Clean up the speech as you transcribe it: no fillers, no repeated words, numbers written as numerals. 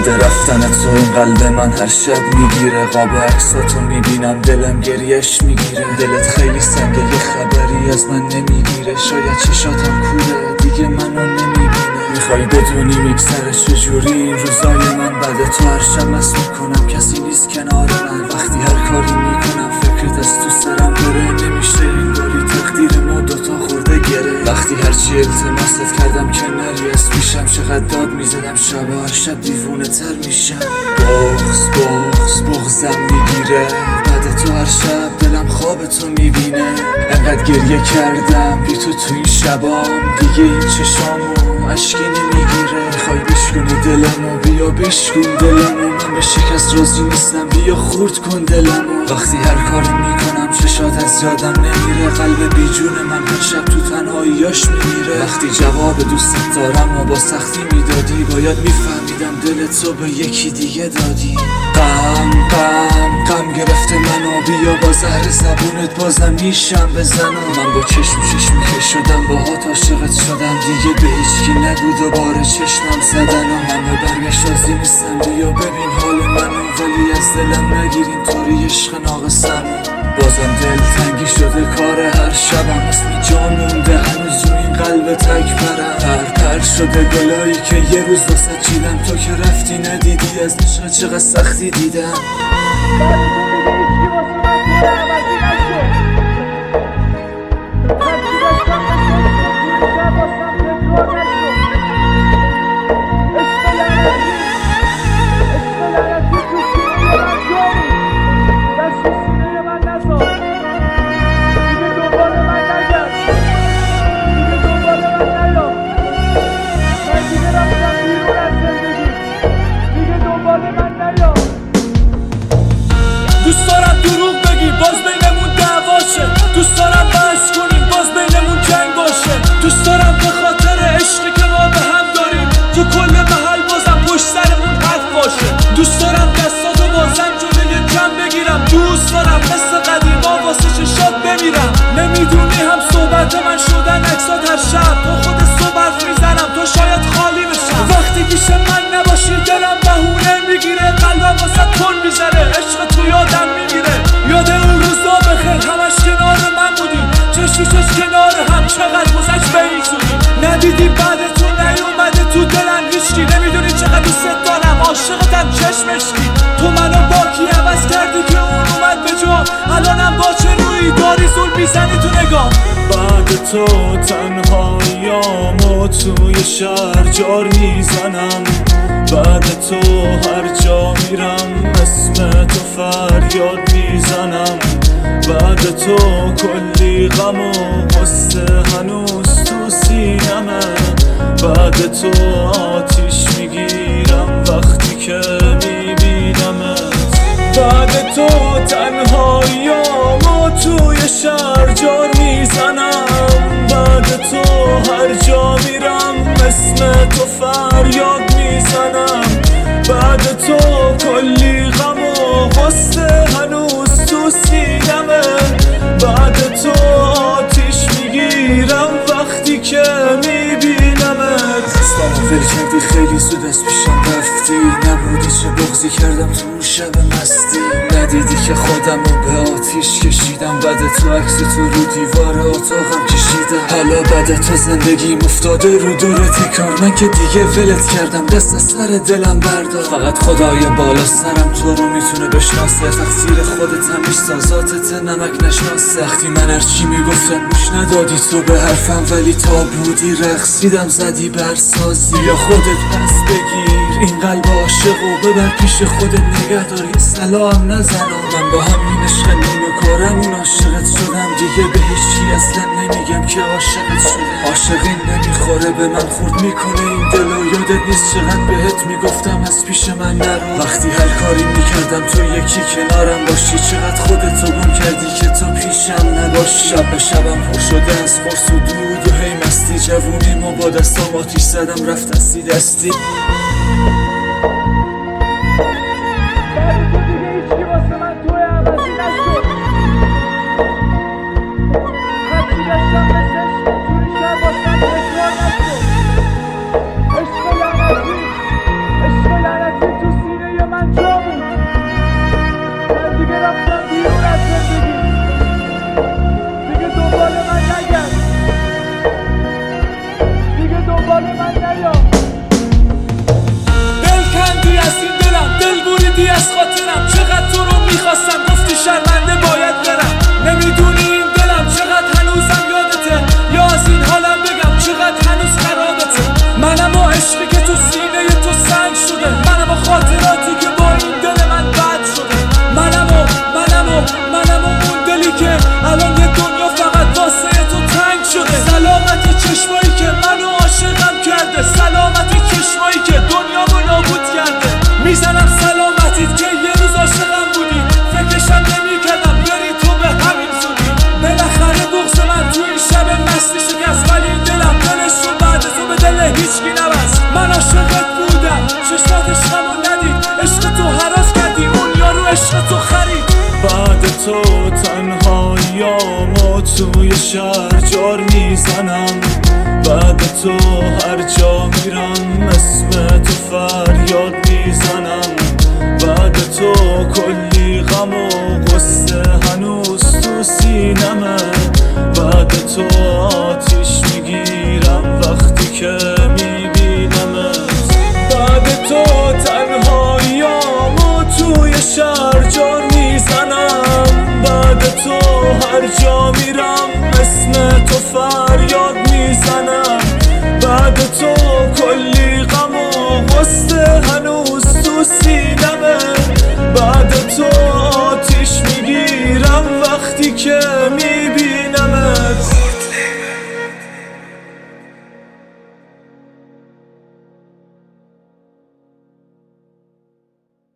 بعد رفتن تو این قلب من هر شب میگیره، قاب عکساتو میبینم دلم گریش میگیره. دلت خیلی سنگه یه خبری از من نمیگیره، شاید چشاتم کوره دیگه منو نمیبینه. میخوای بدونی میگذره چجوری این روزای من، بعد تو هر شب مست میکنم کسی نیست کنار من. وقتی هر کاری میکنم فکرت از تو سرم بره، نمیشه این داری تقدیر ما دوتا خورده گره. وقتی هرچی التماست کردم که نری از پیشم، چقدر داد میزدم شب هر شب دیوونه تر میشم. بغزم میگیره بعد تو هر شب دلم خواب تو میبینه. انقدر گریه کردم بی تو این شبام، دیگه این چشامو اشکی نمیگیره. میخوای بشکنی دلمو بیا بشکن دلمو، من به شکست راضی نیستم بیا خورد کن دلمو. وقتی هر کاری میکنم چشات از یادم نمیره، قلب بیجون من هر شب تو تنهاییاش میمیره. وقتی جواب دوست دارم و با سختی میدادی، باید میفهمیدم دلت تو به یکی دیگه دادی. غم گرفته منو، بیا با زهر زبونت بازم نیشم بزنم. من با چشمی که شدم باهات عاشقت شدم، دیگه به هیچکی نگو دوباره چشمم زدن. من به برگشت راضی نیستم بیا ببین حال منو، ولی از دلم نگیر اینطوری عشق ناقصم. بازم دل تنگی شده کار هر شبم، اسم جا مونده هنوز رو این قلب تک برم. پر شده گلایی که یه روز واسه چیدم، تو که رفتی ندیدی از عشق چقدر سختی دیدم. دوست دارم دروغ بگی باز بینمون دعواشه، دوست دارم بحث کنیم باز بینمون جنگ باشه. دوست دارم به خاطر عشقی که ما به هم داریم تو کل محل بازم پشت سرمون حرف باشه. دوست دارم دستاتو بازم جلوی جمع بگیرم، دوست دارم مثل قدیما واسه چشات بمیرم. نمیدونی هم صحبت من شدن عکسات هر شب، با خود صحبت میزنم تو شاید خالی بشم. وقتی پیش من نباشی دلم بهونه میگیره، قلبم واسه تون میزنه، عشق تو یادم میگیره. یاد اون روزا بخیر همش کنار من بودی، چشم کنار هم چقدر گذشت به این زودی. ندیدی بعد تو نیومده تو دلم هیچکی، نمیدونی چقدر دوست دارم عاشقتم چشمشکی. تو منو با کی عوض کردی که اون اومد به جا، الانم با چه روی داری زول میزنی تو نگاه. بعد تو تنهاییامو توی شهر جار میزنم، بعد تو هر جا میرم اسم تو فریاد میزنم. بعد تو کلی غم و غصه هنوز تو سینمه، بعد تو آتیش میگیرم وقتی که میبینمت. بعد تو تنهاییامو توی شهر جار میزنم، بعد تو هر جا میرم اسم تو فریاد میزنم. بعد تو کلی غم و غصه هنوز تو سینمه، بعد تو آتیش میگیرم وقتی که میبینمت. دستامو ول کردی خیلی زود از پیشم رفتی، نبودی چه بغضی کردم تو شب مستی. ندیدی که خودمو به آتیش کشیدم، بعد تو عکس تو رو دیوار اتاقم کشیدم. حالا بعد تو زندگیم افتاده رو دور تکرار، من که دیگه ولت کردم دست از سر دلم بردار. فقط خدای بالا سرم تو رو میتونه بشناسه، تقصیر خودت هم سازاتت نمک نشناسه. وقتی من هرچی میگفتم گوش ندادی تو به حرفم، ولی تا بودی رقصیدم زدی برسازی. یا خودت پس بگیر این قلب عاشق و ببر پیش خودت نگهدار، یه سلام نزن. من با همین عشق نیمه کارمون عاشقت شدم، دیگه به هیچی اصلا نمیگم که عاشقت شدم. عاشقی نمیخوره به من خورد میکنه این دل و یادت نیست چقدر بهت میگفتم از پیش من نرو. وقتی هر کاری میکردم تو یکی کنارم باشی، چقدر خودتو گم کردی که تو پیشم نباشی. شب به شبم پر شده از قرص و دود و هی مستی، جوونیمو با دستام آتیش زدم رفت دستی دستی. عشق لعنتی دنبال من نیا. دل کندی از این دلم، دل بریدی از خاطرم. چقدر تو رو میخواستم گفتی شرمنده باید برم. نمیدونی این دلم چقدر هنوزم یادته، یا از این حالم بگم چقدر هنوز خرابته. منم و عشقی که تو سینه تو سنگ شده، منم و خاطراتی که با این دل من بد شده. منم و اون دلی که الان یه دنیا فقط واسه تو تنگ شده. سلامت چشمایی که منو عاشقم کرده، سلامت چشمایی که دنیامو نابود کرده. میزنم سلامتیت که یه روز عاشقم بودی، فکرشم نمیکردم بری تو به همین زودی. بالاخره بغض من تو این شب مستی شکست، ولی دلم دلش رو بعد تو به دل هیچکی نبست. من عاشقت بودم، چشمات عشقمو ندید، عشق تو هراس کردی، اون یارو عشق تو خرید. بعد تو تنهاییامو توی شهر جار میزنم، بعد تو هر جا میرم اسم تو فریاد میزنم. بعد تو کلی غم و غصه هنوز تو سینمه، بعد تو آتیش میگیرم وقتی که میبینمت. بعد تو تنهاییامو توی شهر جار میزنم، بعد تو هر جا میرم اسم تو فریاد میزنم. بعد تو